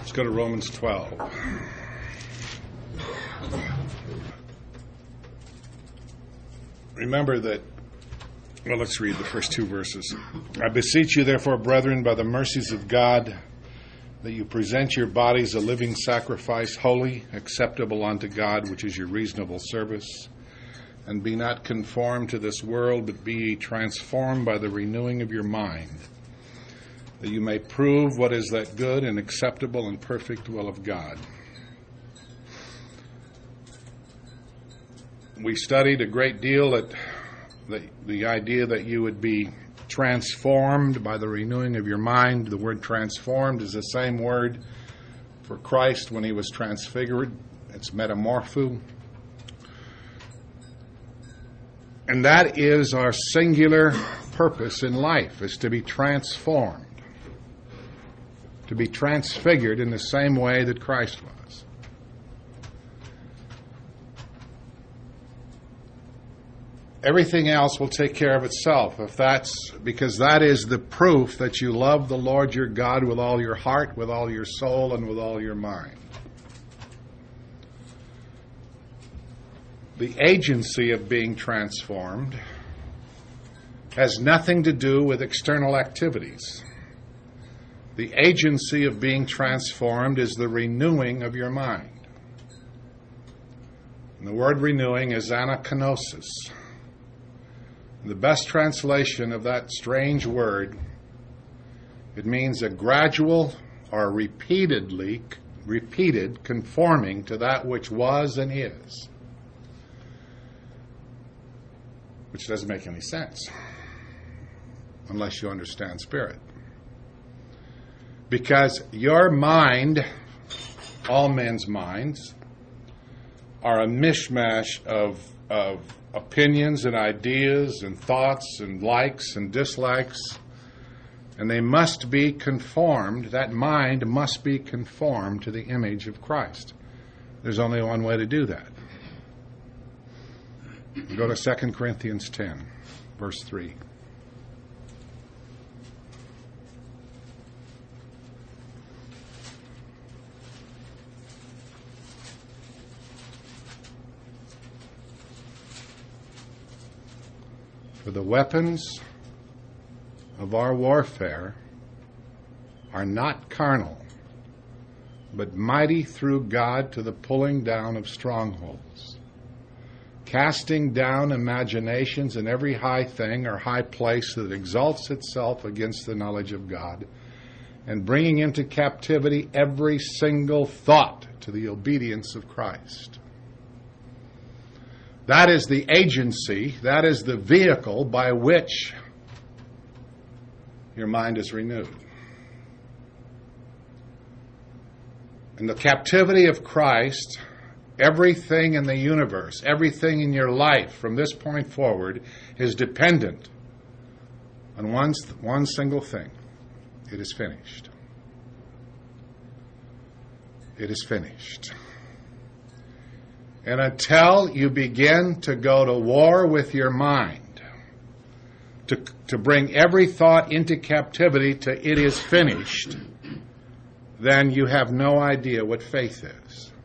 Let's go to Romans 12. Remember that, well, let's read the first two verses. I beseech you, therefore, brethren, by the mercies of God, that you present your bodies a living sacrifice, holy, acceptable unto God, which is your reasonable service. And be not conformed to this world, but be ye transformed by the renewing of your mind, that you may prove what is that good and acceptable and perfect will of God. We studied a great deal that the idea that you would be transformed by the renewing of your mind. The word transformed is the same word for Christ when he was transfigured. It's metamorpho. And that is our singular purpose in life, is to be transformed, to be transfigured in the same way that Christ was. Everything else will take care of itself, because that is the proof that you love the Lord your God with all your heart, with all your soul, and with all your mind. The agency of being transformed has nothing to do with external activities. The agency of being transformed is the renewing of your mind. And the word renewing is anakinosis. The best translation of that strange word, it means a gradual or repeated conforming to that which was and is. Which doesn't make any sense unless you understand spirit. Because your mind, all men's minds, are a mishmash of opinions and ideas and thoughts and likes and dislikes, and they must be conformed. That mind must be conformed to the image of Christ. There's only one way to do that. Go to 2 Corinthians 10, verse 3. For the weapons of our warfare are not carnal, but mighty through God to the pulling down of strongholds, casting down imaginations and every high thing or high place that exalts itself against the knowledge of God, and bringing into captivity every single thought to the obedience of Christ. That is the agency, that is the vehicle by which your mind is renewed. In the captivity of Christ, everything in the universe, everything in your life from this point forward is dependent on one single thing. It is finished. It is finished. And until you begin to go to war with your mind, to bring every thought into captivity to it is finished, then you have no idea what faith is.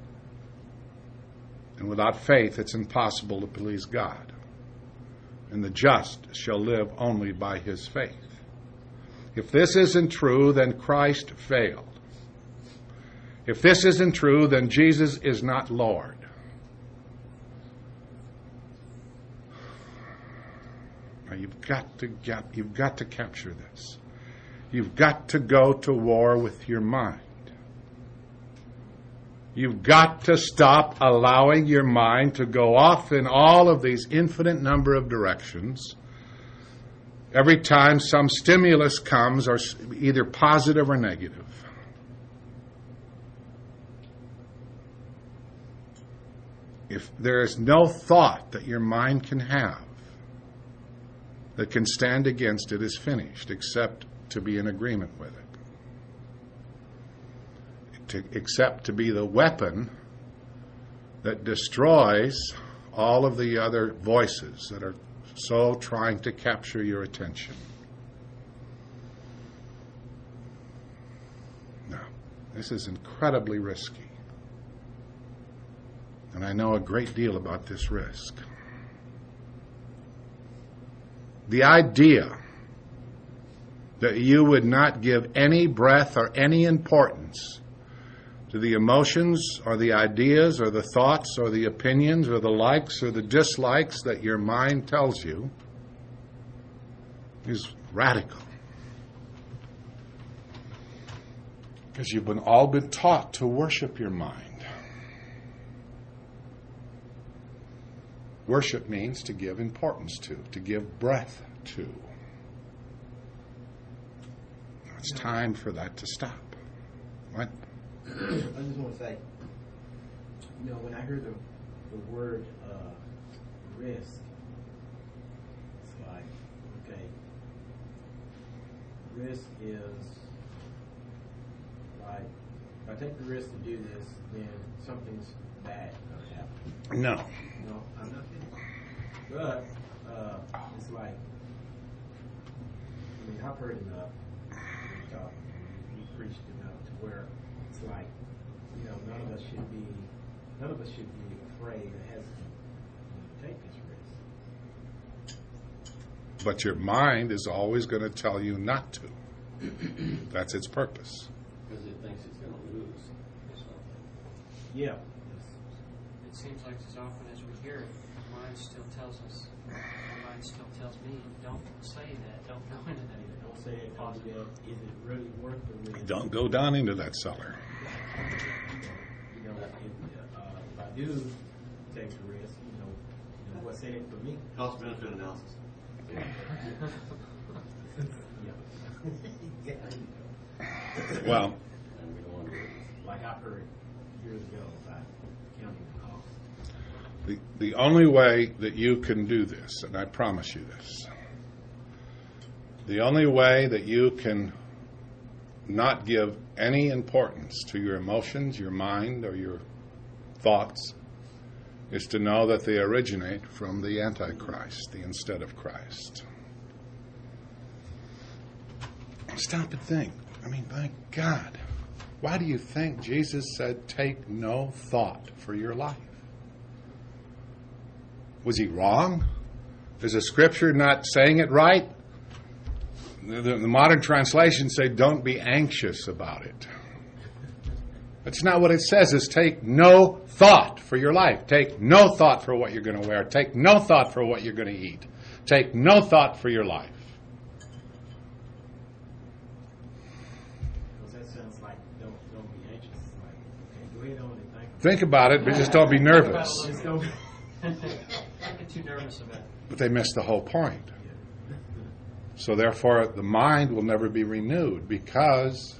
And without faith, it's impossible to please God. And the just shall live only by his faith. If this isn't true, then Christ failed. If this isn't true, then Jesus is not Lord. Now you've got to capture this. You've got to go to war with your mind. You've got to stop allowing your mind to go off in all of these infinite number of directions. Every time some stimulus comes, or either positive or negative. If there is no thought that your mind can have that can stand against it is finished, except to be in agreement with it. Except to be the weapon that destroys all of the other voices that are so trying to capture your attention. Now, This is incredibly risky. And I know a great deal about this risk. The idea that you would not give any breath or any importance to the emotions or the ideas or the thoughts or the opinions or the likes or the dislikes that your mind tells you is radical. Because you've all been taught to worship your mind. Worship means to give importance to give breath to. It's time for that to stop. What? I just want to say, when I hear the word risk, it's like, okay, risk is like, if I take the risk to do this, then something's bad going to happen. No. No, I'm not kidding. But it's like, I've heard enough. You preached enough to where it's like, none of us should be afraid or hesitant to take this risk. But your mind is always going to tell you not to. That's its purpose. Because it thinks it's going to lose or something. Yeah. It seems like as often as we hear it, our mind still tells us, our mind still tells me, don't say that, don't go into that. Don't say it, don't do that. Is it really worth the risk? Don't go down into that cellar. If I do take the risk, what's in it for me? Cost benefit analysis. Well, And we don't want to do it. Like I heard years ago about counting the cost. the only way that you can do this, and I promise you this, the only way that you can not give any importance to your emotions, your mind, or your thoughts is to know that they originate from the Antichrist, the instead of Christ. Stop and think. My God, why do you think Jesus said, take no thought for your life? Was he wrong? Is the scripture not saying it right? The modern translations say, don't be anxious about it. That's not what it says. It's take no thought for your life. Take no thought for what you're going to wear. Take no thought for what you're going to eat. Take no thought for your life. That sounds like don't be anxious. Like, okay, go ahead on and Think about it, but just don't be nervous. Just don't. Don't get too nervous about it. But they miss the whole point. So therefore, the mind will never be renewed, because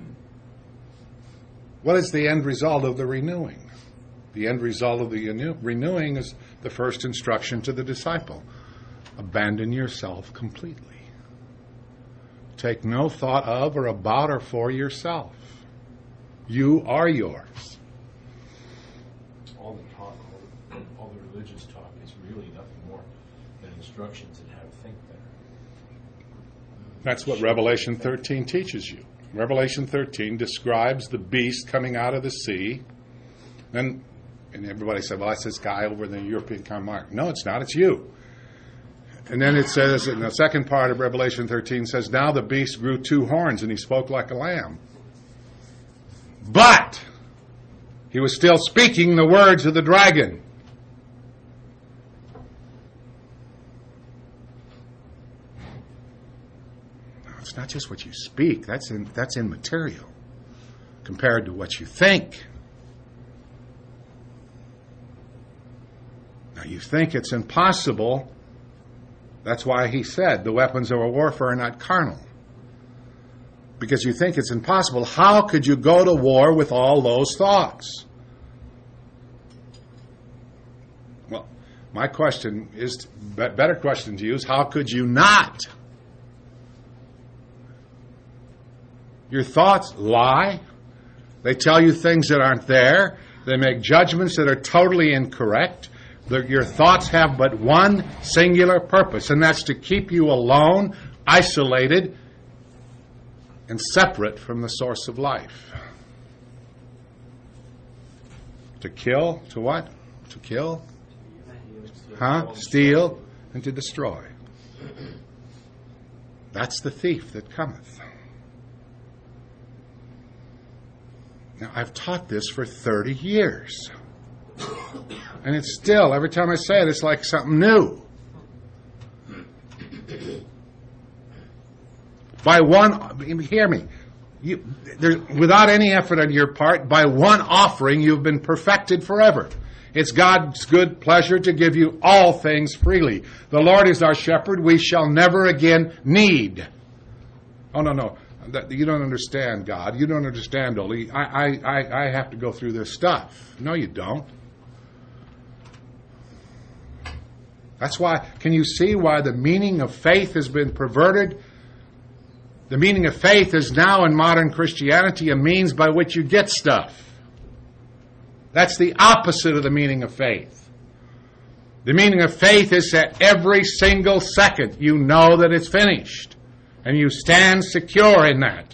what is the end result of the renewing? The end result of the renewing is the first instruction to the disciple. Abandon yourself completely. Take no thought of or about or for yourself. You are yours. All the talk, all the religious talk is really nothing more than instructions on how to think better. That's what Revelation 13 teaches you. Revelation 13 describes the beast coming out of the sea. And everybody said, well, that's this guy over in the European Mark. No, it's not. It's you. And then it says, in the second part of Revelation 13 says, now the beast grew 2 horns and he spoke like a lamb. But he was still speaking the words of the dragon. It's not just what you speak. That's immaterial compared to what you think. Now you think it's impossible. That's why he said the weapons of our warfare are not carnal. Because you think it's impossible. How could you go to war with all those thoughts? Well, my question is, better question to you is, how could you not? Your thoughts lie. They tell you things that aren't there. They make judgments that are totally incorrect. Your thoughts have but one singular purpose, and that's to keep you alone, isolated, and separate from the source of life. To kill, to what? To kill? Steal, and to destroy. That's the thief that cometh. Now, I've taught this for 30 years. And it's still, every time I say it, it's like something new. By one, hear me, without any effort on your part, by one offering you've been perfected forever. It's God's good pleasure to give you all things freely. The Lord is our shepherd, we shall never again need. Oh, no. You don't understand, God. You don't understand, Oli. I have to go through this stuff. No, you don't. That's why, can you see why the meaning of faith has been perverted? The meaning of faith is now in modern Christianity a means by which you get stuff. That's the opposite of the meaning of faith. The meaning of faith is that every single second you know that it's finished. And you stand secure in that.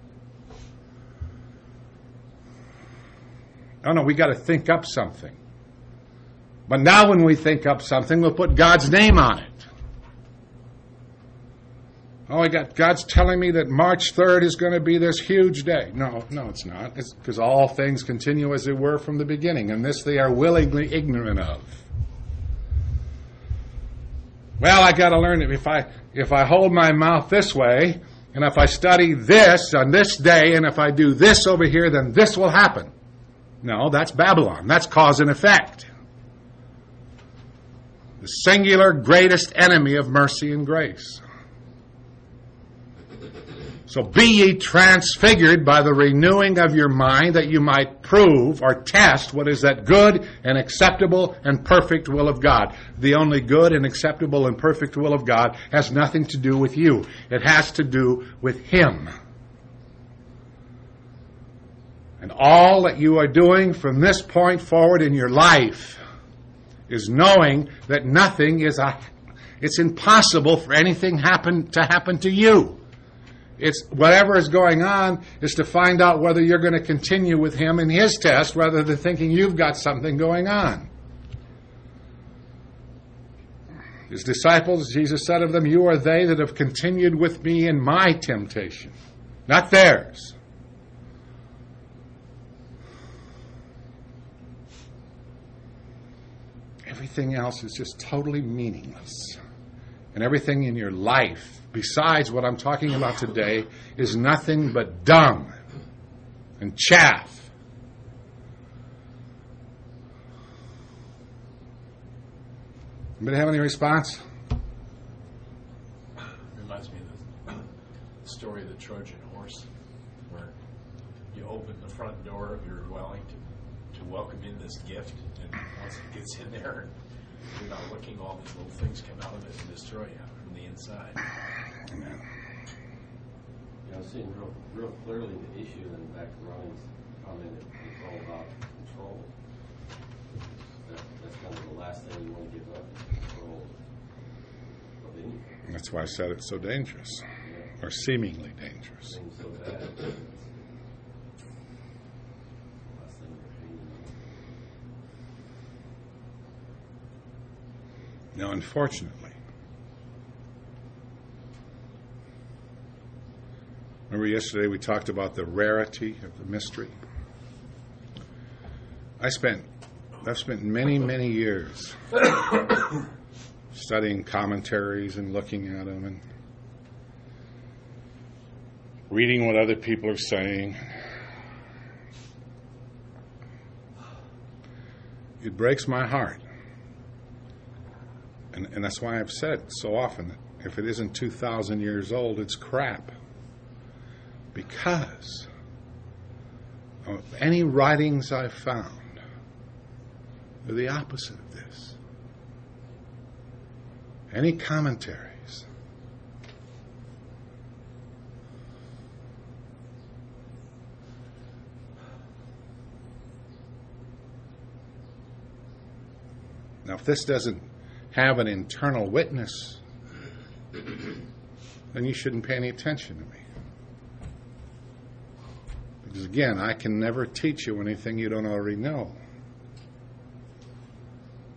Oh no, we got to think up something. But now when we think up something, we'll put God's name on it. Oh, God's telling me that March 3rd is going to be this huge day. No, it's not. It's because all things continue as they were from the beginning, and this they are willingly ignorant of. Well, I got to learn it. If I hold my mouth this way, and if I study this on this day, and if I do this over here, then this will happen. No, that's Babylon. That's cause and effect. The singular greatest enemy of mercy and grace. So be ye transfigured by the renewing of your mind, that you might prove or test what is that good and acceptable and perfect will of God. The only good and acceptable and perfect will of God has nothing to do with you. It has to do with Him. And all that you are doing from this point forward in your life is knowing that nothing is it's impossible for anything to happen to you. It's whatever is going on is to find out whether you're going to continue with Him in His test rather than thinking you've got something going on. His disciples, Jesus said of them, you are they that have continued with me in my temptation, not theirs. Everything else is just totally meaningless. And everything in your life besides what I'm talking about today is nothing but dung and chaff. Anybody have any response? Reminds me of the story of the Trojan horse, where you open the front door of your dwelling to welcome in this gift, and once it gets in there, and you're not looking, all these little things come out of it and destroy you from the inside. Amen. I'm seeing real clearly the issue in back to Ronnie's comment. It's all about control. That's kind of the last thing you want to give up, is control of anything. That's why I said it's so dangerous, or seemingly dangerous. Seems so bad. Last thing you're hanging on. Now, unfortunately, remember yesterday we talked about the rarity of the mystery? I've spent many, many years studying commentaries and looking at them and reading what other people are saying. It breaks my heart. And that's why I've said so often that if it isn't 2,000 years old, it's crap. Because of any writings I've found, they're the opposite of this. Any commentaries. Now, if this doesn't have an internal witness, then you shouldn't pay any attention to me. Because again, I can never teach you anything you don't already know.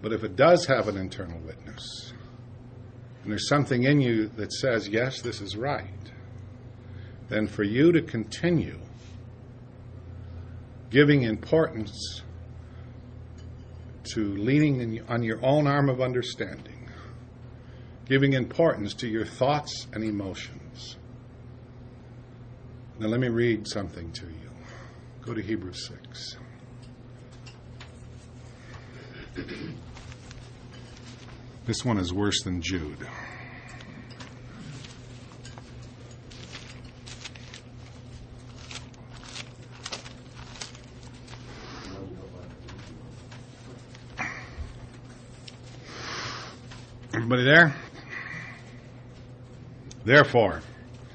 But if it does have an internal witness, and there's something in you that says, yes, this is right, then for you to continue giving importance to leaning on your own arm of understanding, giving importance to your thoughts and emotions. Now let me read something to you. Go to Hebrews 6. This one is worse than Jude. Everybody there? Therefore,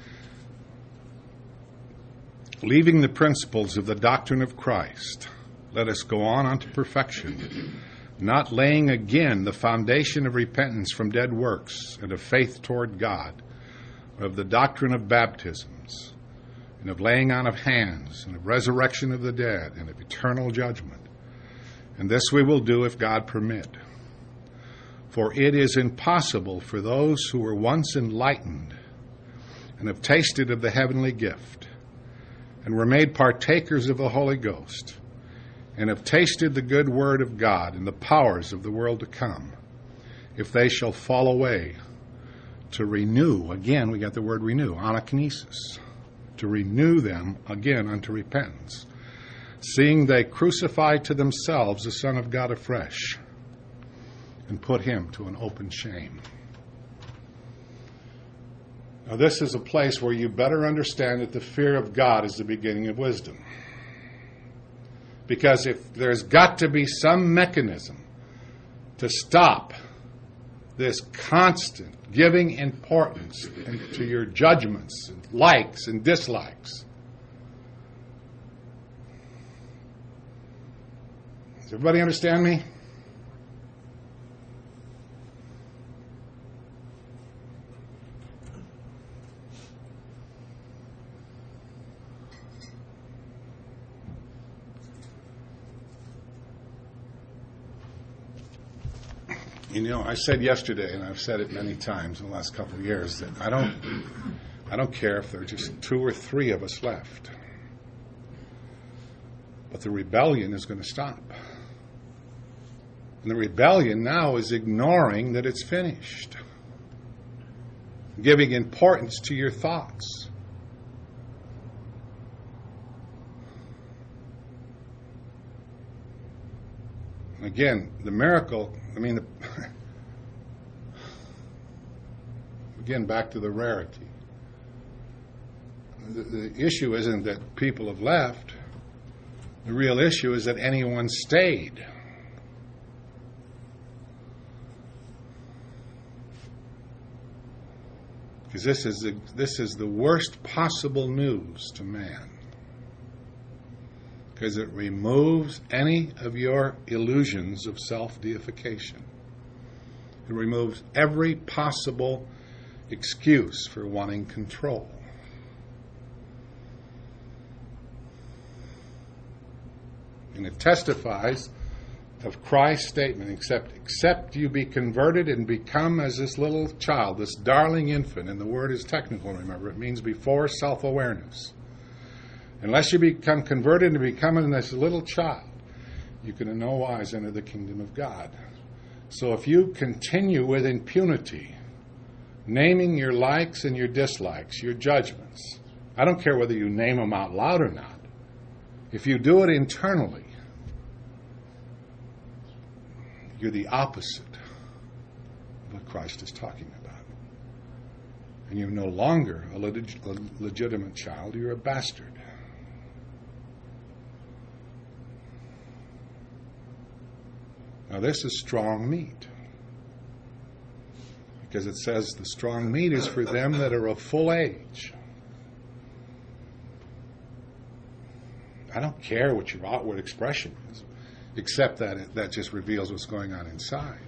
leaving the principles of the doctrine of Christ, let us go on unto perfection, not laying again the foundation of repentance from dead works and of faith toward God, of the doctrine of baptisms, and of laying on of hands, and of resurrection of the dead, and of eternal judgment. And this we will do if God permit. For it is impossible for those who were once enlightened and have tasted of the heavenly gift, and were made partakers of the Holy Ghost, and have tasted the good word of God and the powers of the world to come, if they shall fall away, to renew, again we got the word renew, anakinesis, to renew them again unto repentance, seeing they crucify to themselves the Son of God afresh, and put him to an open shame. Now this is a place where you better understand that the fear of God is the beginning of wisdom. Because if there's got to be some mechanism to stop this constant giving importance to your judgments, and likes and dislikes. Does everybody understand me? You know, I said yesterday, and I've said it many times in the last couple of years, that I don't care if there are just 2 or 3 of us left. But the rebellion is going to stop. And the rebellion now is ignoring that it's finished. Giving importance to your thoughts. Again, the miracle, again, back to the rarity. The issue isn't that people have left. The real issue is that anyone stayed. Because this is the worst possible news to man. Because it removes any of your illusions of self-deification. It removes every possible excuse for wanting control. And it testifies of Christ's statement, except you be converted and become as this little child, this darling infant, and the word is technical, remember, it means before self-awareness. Unless you become converted and become this little child, you can in no wise enter the kingdom of God. So if you continue with impunity, naming your likes and your dislikes, your judgments, I don't care whether you name them out loud or not, if you do it internally, you're the opposite of what Christ is talking about. And you're no longer a legitimate child, you're a bastard. Now this is strong meat. Because it says the strong meat is for them that are of full age. I don't care what your outward expression is, except that that just reveals what's going on inside.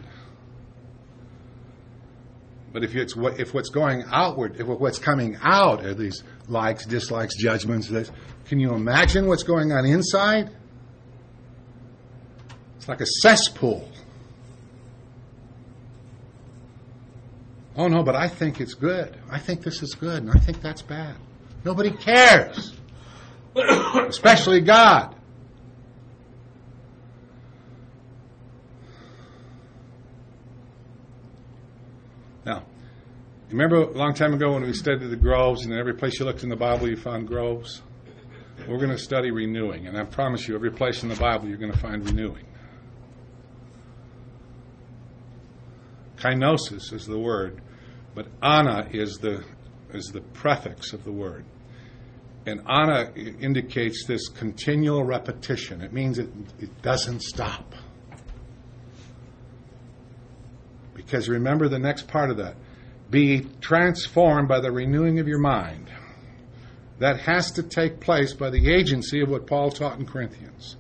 But if what's going outward, if what's coming out are these likes, dislikes, judgments, can you imagine what's going on inside? It's like a cesspool. Oh, no, but I think it's good. I think this is good, and I think that's bad. Nobody cares. Especially God. Now, remember a long time ago when we studied the groves, and every place you looked in the Bible you found groves? We're going to study renewing, and I promise you, every place in the Bible you're going to find renewing. Kenosis is the word, but ana is the prefix of the word. And ana indicates this continual repetition. It means it doesn't stop. Because remember the next part of that. Be transformed by the renewing of your mind. That has to take place by the agency of what Paul taught in Corinthians.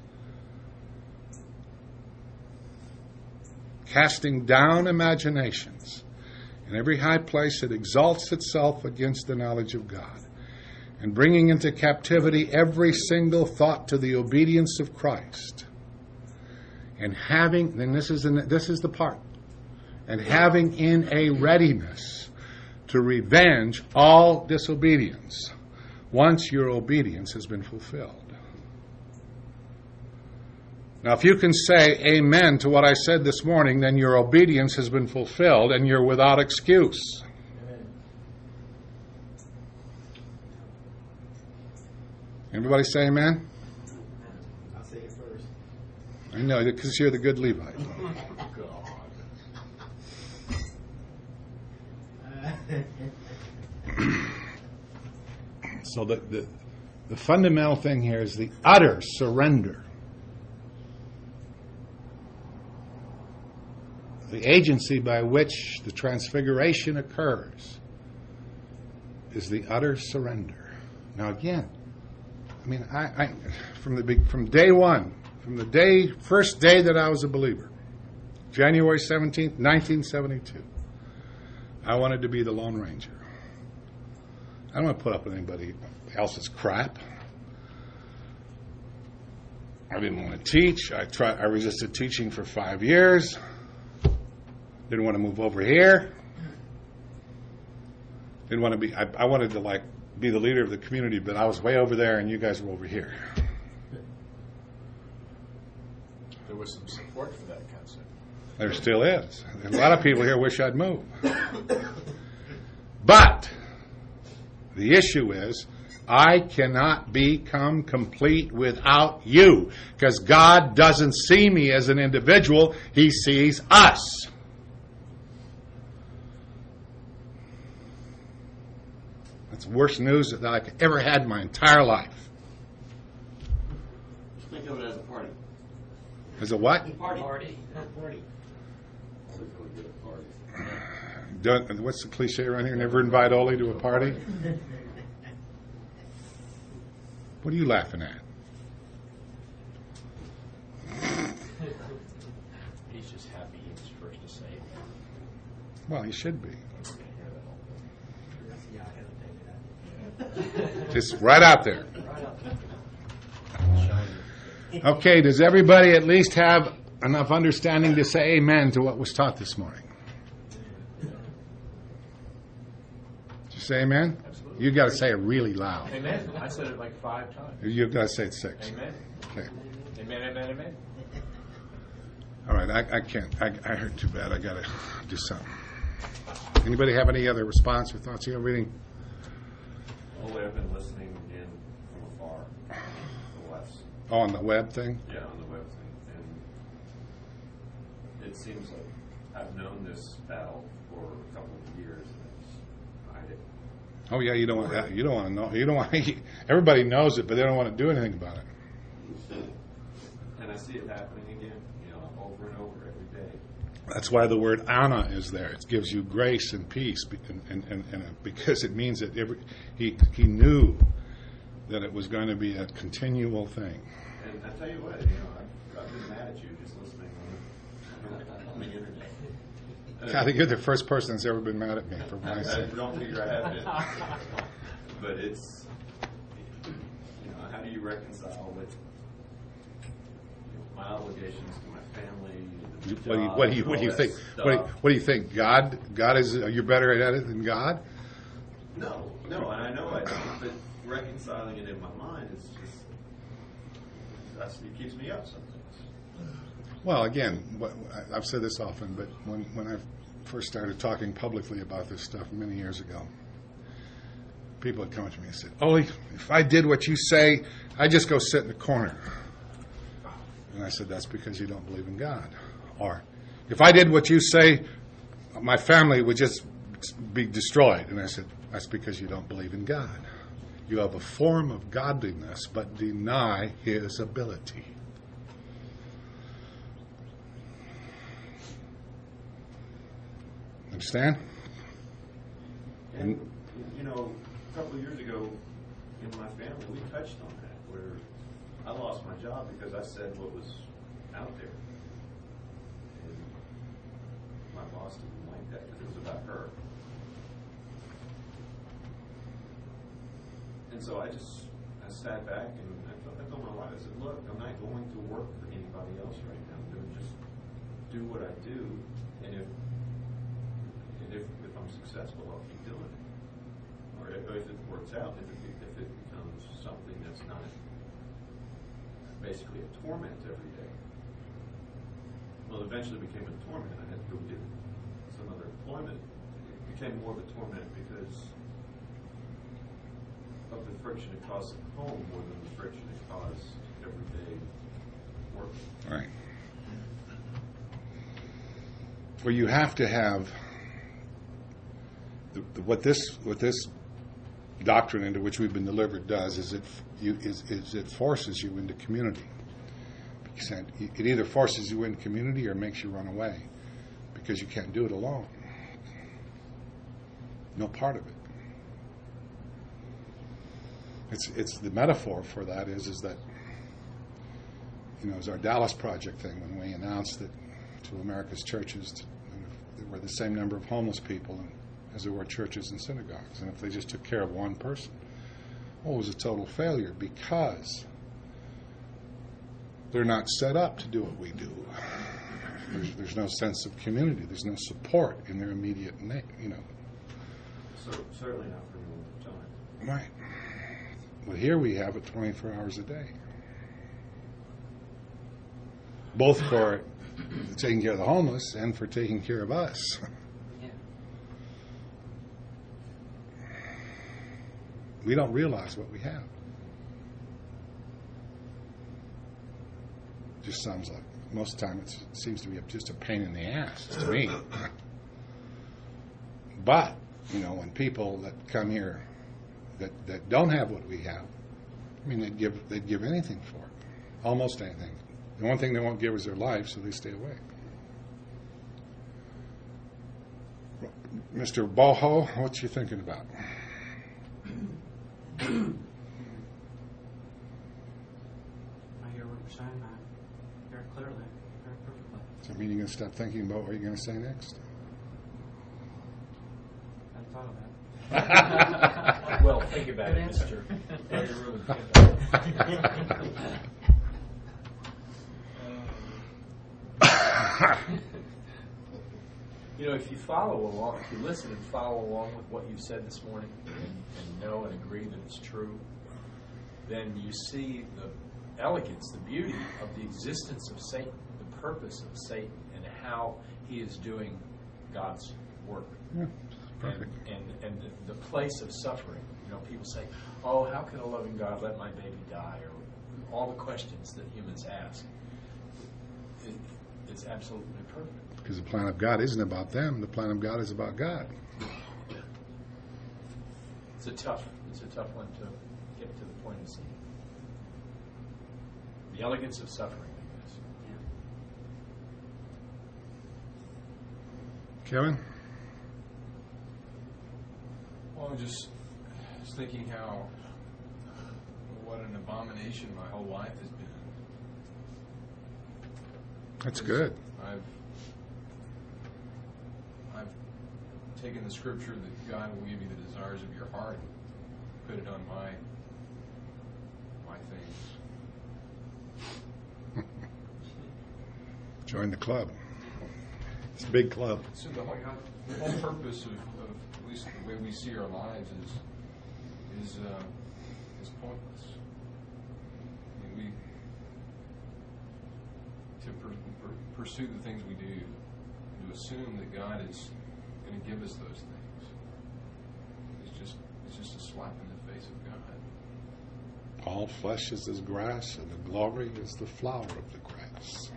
Casting down imaginations in every high place that exalts itself against the knowledge of God, and bringing into captivity every single thought to the obedience of Christ, and having, and this is the part, and having in a readiness to revenge all disobedience once your obedience has been fulfilled. Now, if you can say amen to what I said this morning, then your obedience has been fulfilled and you're without excuse. Amen. Everybody say amen? I'll say it first. I know, because you're the good Levite. So the fundamental thing here is the utter surrender. The agency by which the transfiguration occurs is the utter surrender. Now again, I mean, I from day one, from the first day that I was a believer, January 17th, 1972, I wanted to be the Lone Ranger. I don't want to put up with anybody else's crap. I didn't want to teach. I resisted teaching for 5 years. Didn't want to move over here. Didn't want to be. I wanted to be the leader of the community, but I was way over there, and you guys were over here. There was some support for that concept. There still is. A lot of people here wish I'd move. But the issue is, I cannot become complete without you, because God doesn't see me as an individual. He sees us. That's the worst news that I've ever had in my entire life. Think of it as a party. As a what? Party. Party. Party. Always really good at parties. What's the cliche around here? Never invite Ole to a party? What are you laughing at? He's just happy he was first to say it. Well, you should be. Yeah, I had to take that. Just right out there. Right up. Okay, does everybody at least have enough understanding to say amen to what was taught this morning? Did you say amen? Absolutely. You got to say it really loud. Amen. I said it like 5 times. You've got to say it 6. Amen. Okay. Amen, amen, amen. All right, I can't. I heard too bad. I got to do something. Anybody have any other response or thoughts? You reading? Only I've been listening in from afar, the West. Oh, on the web thing? Yeah, on the web thing. And it seems like I've known this battle for a couple of years, and I just hide it. Oh yeah, you don't want to know. You don't want. Everybody knows it, but they don't want to do anything about it. And I see it happening again, over and over every day. That's why the word "ana" is there. It gives you grace and peace, and because it means that he knew that it was going to be a continual thing. And I tell you what, I've been mad at you just listening on the internet. I think you're the first person that's ever been mad at me for what I I said. don't figure I have been. But it's, how do you reconcile with my obligations to my family. The What job, do you and all that think? stuff. What do you think? God is you're better at it than God? No, and I know I don't, but reconciling it in my mind is it keeps me up sometimes. Well, again, I've said this often, but when I first started talking publicly about this stuff many years ago, people would come up to me and say, "Ole, if I did what you say, I just go sit in the corner." And I said, "That's because you don't believe in God." Or, "If I did what you say, my family would just be destroyed." And I said, "That's because you don't believe in God. You have a form of godliness, but deny His ability." Understand? And, a couple of years ago in my family, we touched on that, where I lost my job because I said what was out there. And my boss didn't like that because it was about her. And so I sat back and I told my wife, I said, "Look, I'm not going to work for anybody else right now. I'm going to just do what I do, and if I'm successful, I'll keep doing it. Or if it works out, if it becomes something that's not basically a torment every day." Well, it eventually became a torment. I had to go get some other employment. It became more of a torment because of the friction it caused at home more than the friction it caused everyday work. Right. Well, you have to have what this doctrine into which we've been delivered does is it forces you into community. It either forces you into community or makes you run away because you can't do it alone. No part of it. It's the metaphor for that is that it was our Dallas Project thing when we announced that to America's churches there were the same number of homeless people as there were churches and synagogues, and if they just took care of one person, it was a total failure because they're not set up to do what we do. There's no sense of community. There's no support in their immediate, So certainly not for me all the time. Right. Well, here we have it 24 hours a day. Both for taking care of the homeless and for taking care of us. Yeah. We don't realize what we have. Just sounds like, most of the time it seems to be just a pain in the ass to me. But, when people that come here that don't have what we have, they'd give anything for it. Almost anything. The one thing they won't give is their life, so they stay away. Mr. Boho, what you thinking about? I hear what you're saying, very clearly, very perfectly. So, you're going to stop thinking about what you're going to say next? I hadn't thought of that. Well, think about Good it, answer. Mr. If you follow along, if you listen and follow along with what you've said this morning and know and agree that it's true, then you see the elegance, the beauty of the existence of Satan, the purpose of Satan, and how he is doing God's work. Yeah, perfect. And the place of suffering. People say, "Oh, how can a loving God let my baby die?" Or all the questions that humans ask. It's absolutely perfect. Because the plan of God isn't about them. The plan of God is about God. It's a tough one to get to the point of seeing. The elegance of suffering, I guess. Yeah. Kevin? Well, I'm just thinking what an abomination my whole life has been. That's good. I've taken the scripture that God will give you the desires of your heart, put it on my things. Join the club. It's a big club. So the whole purpose of at least the way we see our lives is pointless. I mean, to pursue the things we do, to assume that God is going to give us those things, it's just a slap in the face of God. All flesh is as grass, and the glory is the flower of the grass.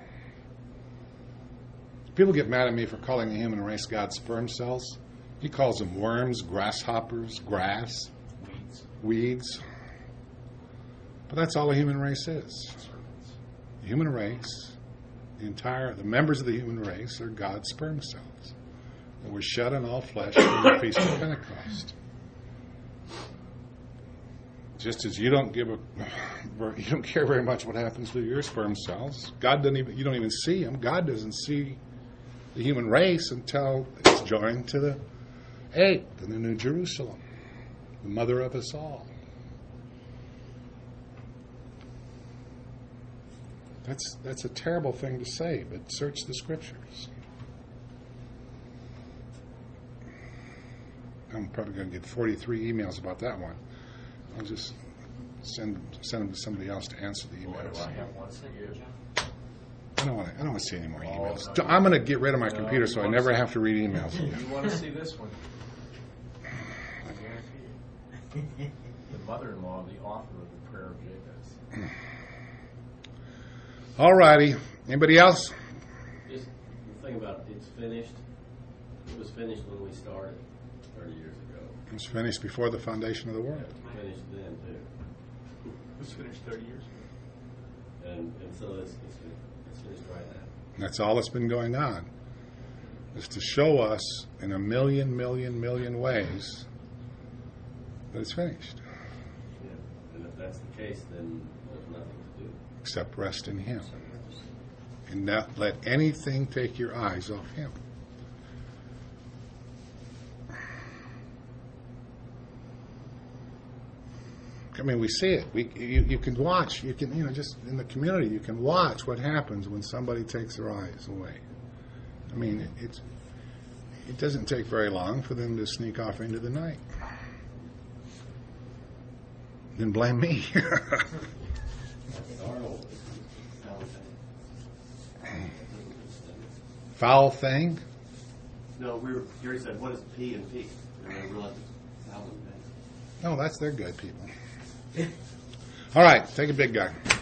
People get mad at me for calling the human race God's sperm cells. He calls them worms, grasshoppers, grass, weeds. But that's all the human race is. The human race, the members of the human race are God's sperm cells that were shed on all flesh during the Feast of Pentecost. Just as you don't care very much what happens to your sperm cells. You don't even see them. God doesn't see the human race until it's joined to the eighth in the New Jerusalem, the mother of us all. That's a terrible thing to say, but search the scriptures. I'm probably going to get 43 emails about that one. I'll just send them to somebody else to answer the Boy, do emails. I have one for you. I don't want to see any more emails. I'm going to get rid of my computer so I never have to read emails You again. want to see this one? I guarantee you. The mother-in-law, the author of the Prayer of Jabez. All righty. Anybody else? Just the thing about it's finished. It was finished when we started 30 years ago. It was finished before the foundation of the world. Finished then too. It was finished 30 years ago. And so it's finished right now. That's all that's been going on, is to show us in a million ways that it's finished, Yeah. And if that's the case, then there's nothing to do. except rest in Him. And not let anything take your eyes off Him. I mean, we see it. You can watch. You can, just in the community, you can watch what happens when somebody takes their eyes away. I mean, it doesn't take very long for them to sneak off into the night. Then blame me. Arnold. Foul thing. No, Gary said, what is P and P? And I realized it's Alan. No, they're good people. All right, take a big guy.